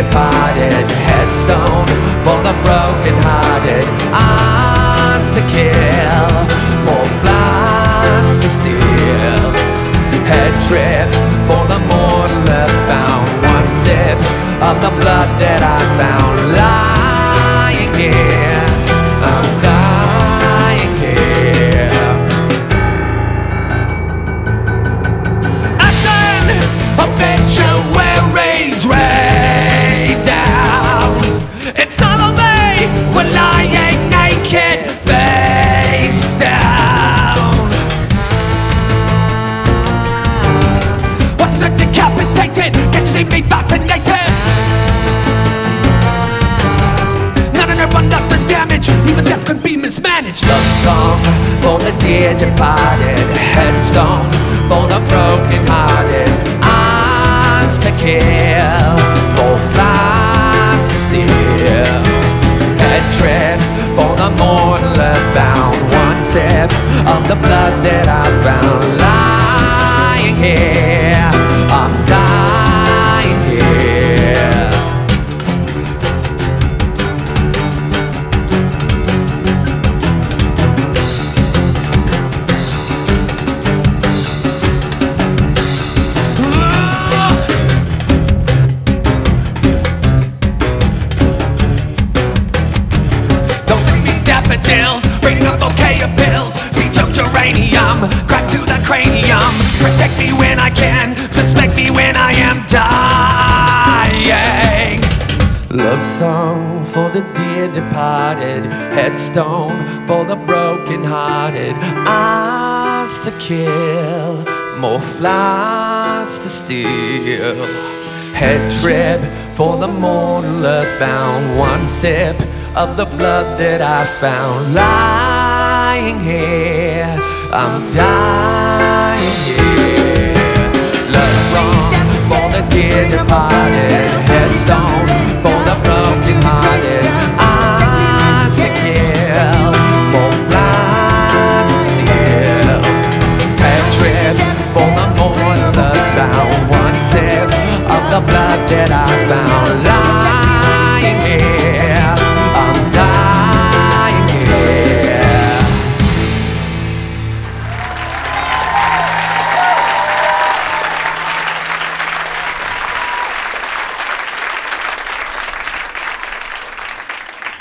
departed, headstone for the broken-hearted, ours to kill, more flies to steal, head trip for the mortal earthbound, one sip of the blood that I found lying here, I'm dying here. Action! Obituaries rain down. It's all of me, we're lying naked, face down. What is it decapitated? Can't you see me fascinated? Not the damage, even death could be mismanaged. Love song for the dear departed, headstone for the broken-hearted, eyes to kill, more flies to steal, head trip for the mortal earthbound, one sip of the blood that I found lying here, I'm dying here. Bring a bouquet of pills, see choked uranium, crack to the cranium. Protect me when I can, respect me when I am dying. Love song for the dear departed, headstone for the broken-hearted, eyes to kill, more flies to steal, head trip for the mortal earthbound, one sip of the blood that I found lying here, I'm dying.